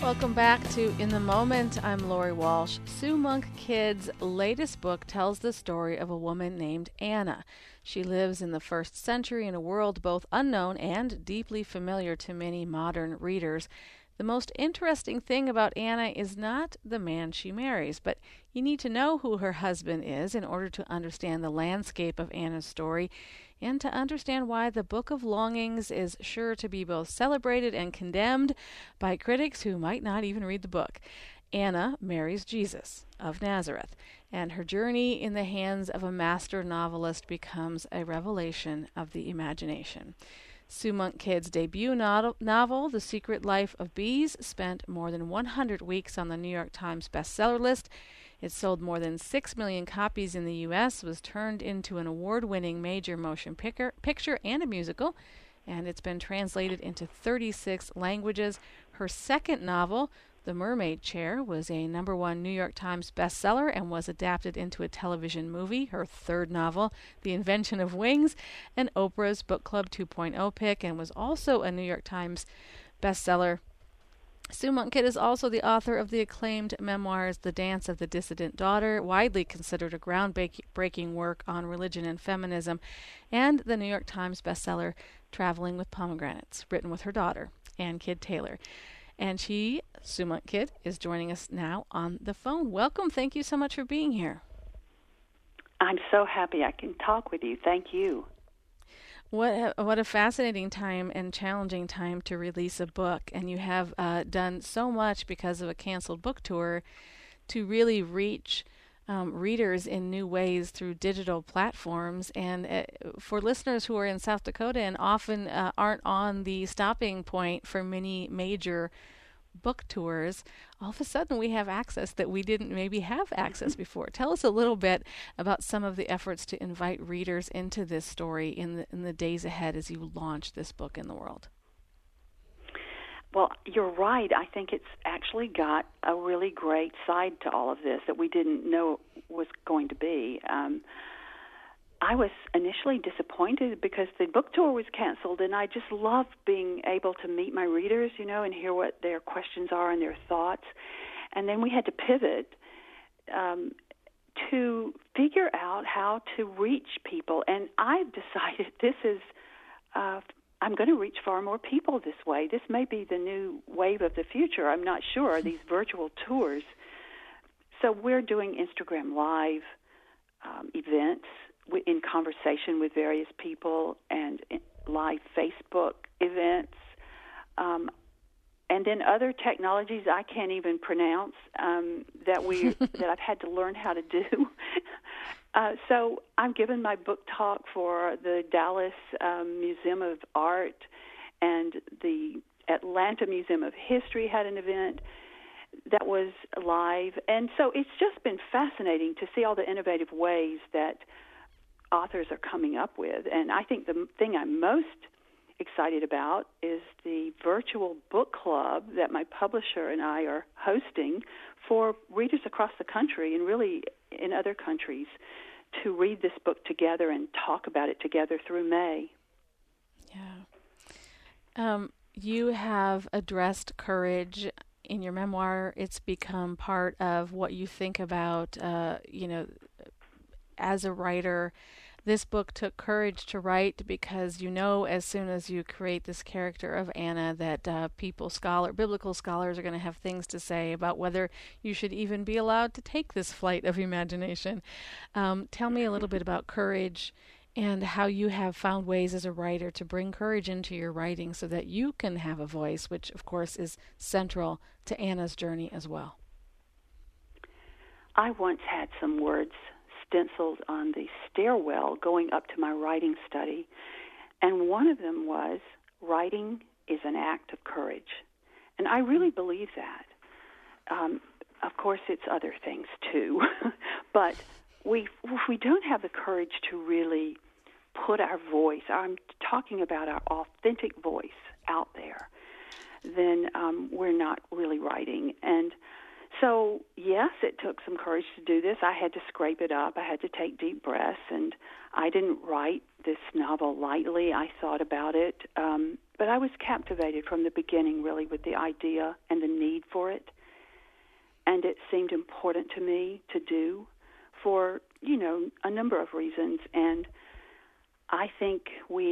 Welcome back to In the Moment. I'm Lori Walsh. Sue Monk Kidd's latest book tells the story of a woman named Anna. She lives in the first century in a world both unknown and deeply familiar to many modern readers. The most interesting thing about Anna is not the man she marries, but you need to know who her husband is in order to understand the landscape of Anna's story and to understand why the Book of Longings is sure to be both celebrated and condemned by critics who might not even read the book. Anna marries Jesus of Nazareth, and her journey in the hands of a master novelist becomes a revelation of the imagination. Sue Monk Kidd's debut novel, The Secret Life of Bees, spent more than 100 weeks on the New York Times bestseller list. It sold more than 6 million copies in the U.S., was turned into an award-winning major motion picture and a musical, and it's been translated into 36 languages. Her second novel, The Mermaid Chair, was a #1 New York Times bestseller and was adapted into a television movie. Her third novel, The Invention of Wings, an Oprah's Book Club 2.0 pick, and was also a New York Times bestseller. Sue Monk Kidd is also the author of the acclaimed memoirs The Dance of the Dissident Daughter, widely considered a groundbreaking work on religion and feminism, and the New York Times bestseller Traveling with Pomegranates, written with her daughter, Ann Kidd Taylor. And she, Sue Monk Kidd, is joining us now on the phone. Welcome. Thank you so much for being here. I'm so happy I can talk with you. Thank you. What a fascinating time and challenging time to release a book. And you have done so much because of a canceled book tour to really reach readers in new ways through digital platforms. And for listeners who are in South Dakota and often aren't on the stopping point for many major book tours, all of a sudden we have access that we didn't maybe have access before. Tell us a little bit about some of the efforts to invite readers into this story in the days ahead as you launch this book in the world. Well, you're right. I think it's actually got a really great side to all of this that we didn't know was going to be. I was initially disappointed because the book tour was canceled, and I just love being able to meet my readers, and hear what their questions are and their thoughts. And then we had to pivot to figure out how to reach people. And I've decided I'm going to reach far more people this way. This may be the new wave of the future. I'm not sure, these virtual tours. So we're doing Instagram Live events in conversation with various people, and live Facebook events, and then other technologies I can't even pronounce that I've had to learn how to do. So I'm giving my book talk for the Dallas Museum of Art, and the Atlanta Museum of History had an event that was live. And so it's just been fascinating to see all the innovative ways that authors are coming up with. And I think the thing I'm most excited about is the virtual book club that my publisher and I are hosting for readers across the country and really in other countries to read this book together and talk about it together through May. Yeah. You have addressed courage in your memoir. It's become part of what you think about, as a writer. This book took courage to write because as soon as you create this character of Anna that biblical scholars are going to have things to say about whether you should even be allowed to take this flight of imagination. Tell me a little bit about courage and how you have found ways as a writer to bring courage into your writing so that you can have a voice, which of course is central to Anna's journey as well. I once had some words stenciled on the stairwell going up to my writing study, and one of them was, "Writing is an act of courage." And I really believe that. Of course, it's other things too, but if we don't have the courage to really put our voice, I'm talking about our authentic voice, out there, then we're not really writing. And So, yes, it took some courage to do this. I had to scrape it up. I had to take deep breaths, and I didn't write this novel lightly. I thought about it, but I was captivated from the beginning, really, with the idea and the need for it, and it seemed important to me to do for, a number of reasons, and I think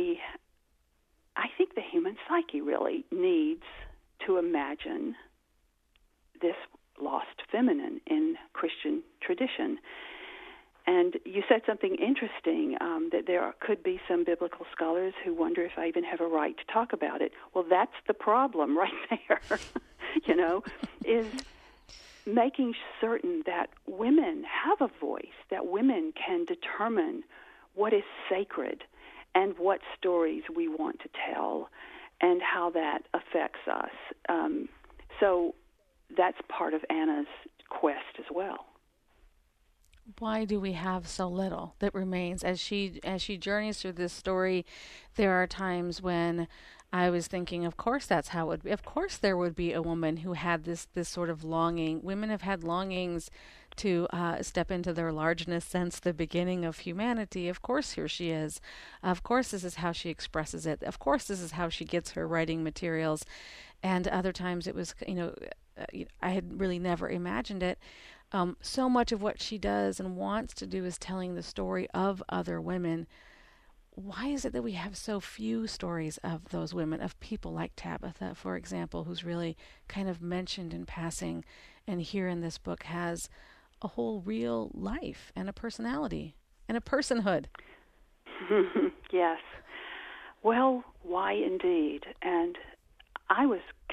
the human psyche really needs to imagine this lost feminine in Christian tradition. And you said something interesting, that there could be some biblical scholars who wonder if I even have a right to talk about it. Well, that's the problem right there, is making certain that women have a voice, that women can determine what is sacred and what stories we want to tell and how that affects us. So that's part of Anna's quest as well. Why do we have so little that remains? As she journeys through this story, there are times when I was thinking, of course that's how it would be. Of course there would be a woman who had this sort of longing. Women have had longings to step into their largeness since the beginning of humanity. Of course here she is. Of course this is how she expresses it. Of course this is how she gets her writing materials. And other times it was, I had really never imagined it. So much of what she does and wants to do is telling the story of other women. Why is it that we have so few stories of those women, of people like Tabitha, for example, who's really kind of mentioned in passing, and here in this book has a whole real life and a personality and a personhood? Yes. Well, why indeed? And I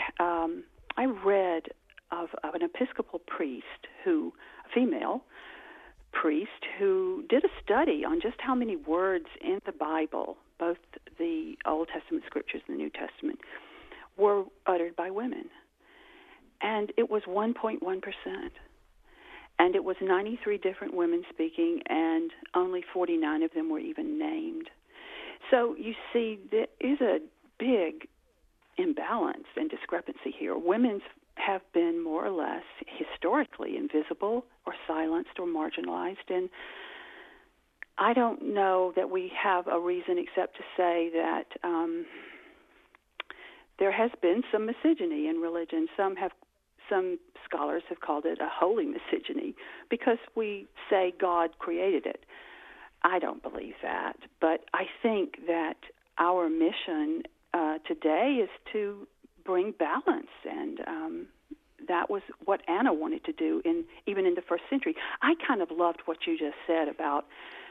read of an Episcopal priest a female priest, who did a study on just how many words in the Bible, both the Old Testament scriptures and the New Testament, were uttered by women. And it was 1.1%. And it was 93 different women speaking, and only 49 of them were even named. So you see, there is a big imbalance and discrepancy here. Women's have been more or less historically invisible or silenced or marginalized, and I don't know that we have a reason except to say that there has been some misogyny in religion. Some scholars have called it a holy misogyny because we say God created it. I don't believe that, but I think that our mission today is to bring balance, and that was what Anna wanted to do even in the first century. I kind of loved what you just said about,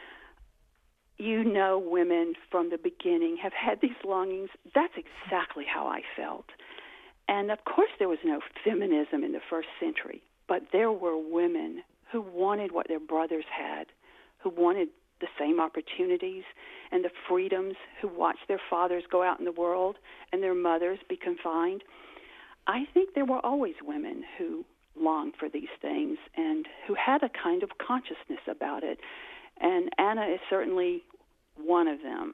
women from the beginning have had these longings. That's exactly how I felt. And of course there was no feminism in the first century, but there were women who wanted what their brothers had, who wanted the same opportunities and the freedoms, who watched their fathers go out in the world and their mothers be confined. I think there were always women who longed for these things and who had a kind of consciousness about it. And Anna is certainly one of them.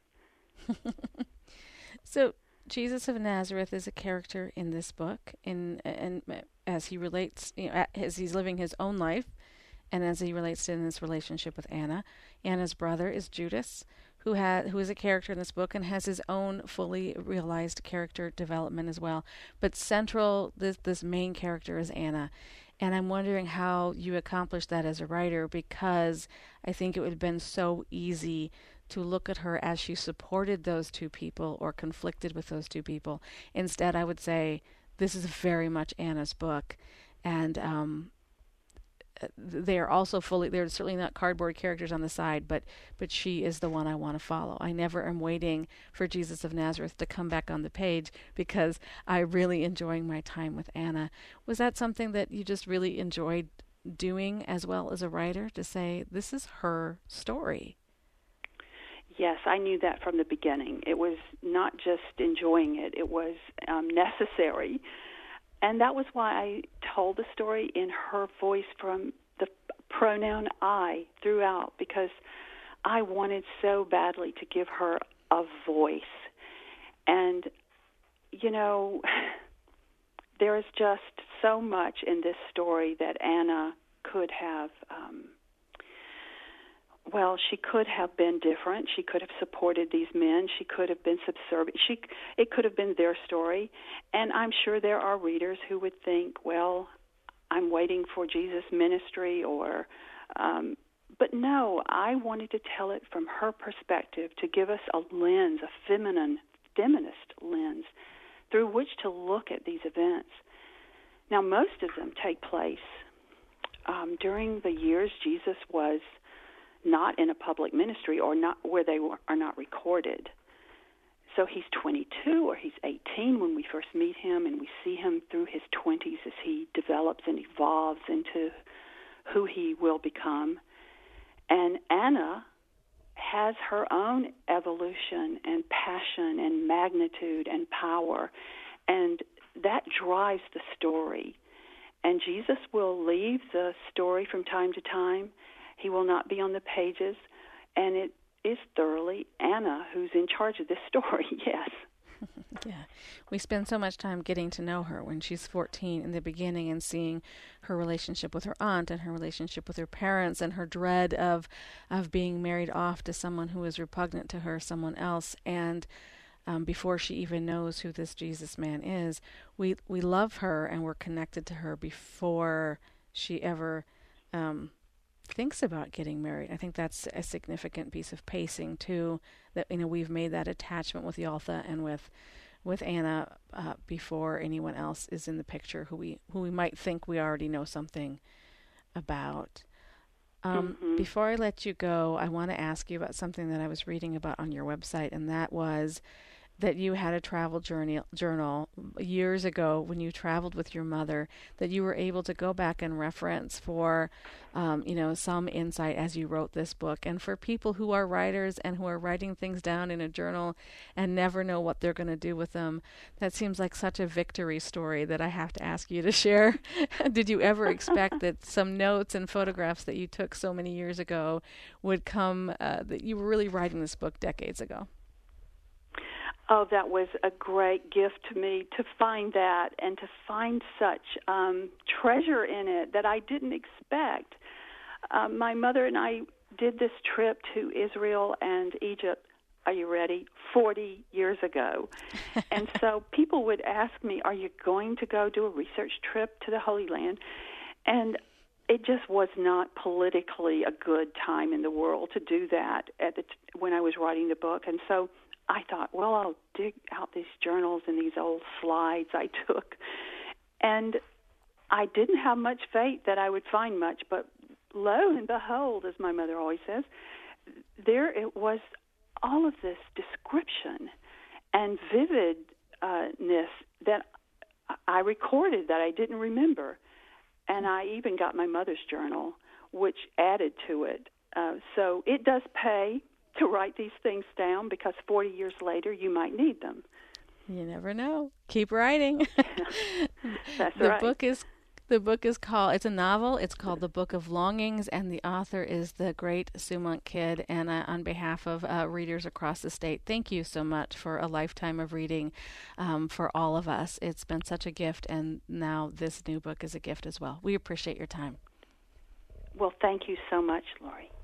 So Jesus of Nazareth is a character in this book, and as he relates, as he's living his own life, and as he relates to in this relationship with Anna. Anna's brother is Judas, who is a character in this book and has his own fully realized character development as well. But central, this main character is Anna. And I'm wondering how you accomplished that as a writer, because I think it would have been so easy to look at her as she supported those two people or conflicted with those two people. Instead, I would say this is very much Anna's book, and they're certainly not cardboard characters on the side, but she is the one I want to follow. I never am waiting for Jesus of Nazareth to come back on the page, because I'm really enjoying my time with Anna. Was that something that you just really enjoyed doing as well as a writer, to say this is her story? Yes, I knew that from the beginning. It was not just enjoying it, it was necessary. And that was why I told the story in her voice, from the pronoun I throughout, because I wanted so badly to give her a voice. And, there is just so much in this story that Anna could have, she could have been different. She could have supported these men. She could have been subservient. It could have been their story. And I'm sure there are readers who would think, well, I'm waiting for Jesus' ministry but no, I wanted to tell it from her perspective, to give us a lens, a feminist lens, through which to look at these events. Now, most of them take place during the years Jesus was not in a public ministry, or not where they are not recorded. So he's 22 or he's 18 when we first meet him, and we see him through his 20s as he develops and evolves into who he will become. And Anna has her own evolution and passion and magnitude and power, and that drives the story. And Jesus will leave the story from time to time. He will not be on the pages, and it is thoroughly Anna who's in charge of this story, yes. Yeah. We spend so much time getting to know her when she's 14 in the beginning, and seeing her relationship with her aunt and her relationship with her parents, and her dread of being married off to someone who is repugnant to her, someone else. And before she even knows who this Jesus man is, we love her, and we're connected to her before she ever thinks about getting married. I think that's a significant piece of pacing too, that we've made that attachment with Yaltha and with Anna before anyone else is in the picture who we might think we already know something about. Before I let you go, I want to ask you about something that I was reading about on your website, and that was that you had a travel journal years ago when you traveled with your mother, that you were able to go back and reference for, some insight as you wrote this book. And for people who are writers and who are writing things down in a journal and never know what they're going to do with them, that seems like such a victory story that I have to ask you to share. Did you ever expect that some notes and photographs that you took so many years ago would come, that you were really writing this book decades ago? Oh, that was a great gift to me, to find that and to find such treasure in it that I didn't expect. My mother and I did this trip to Israel and Egypt, are you ready, 40 years ago. And so people would ask me, are you going to go do a research trip to the Holy Land? And it just was not politically a good time in the world to do that when I was writing the book. And so I thought, well, I'll dig out these journals and these old slides I took. And I didn't have much faith that I would find much, but lo and behold, as my mother always says, there it was, all of this description and vividness that I recorded that I didn't remember. And I even got my mother's journal, which added to it. So it does pay to write these things down, because 40 years later you might need them. You never know. Keep writing. That's right. The book is called, it's a novel, it's called The Book of Longings, and the author is the great Sue Monk Kidd. And on behalf of readers across the state, thank you so much for a lifetime of reading for all of us. It's been such a gift, and now this new book is a gift as well. We appreciate your time. Well, thank you so much, Lori.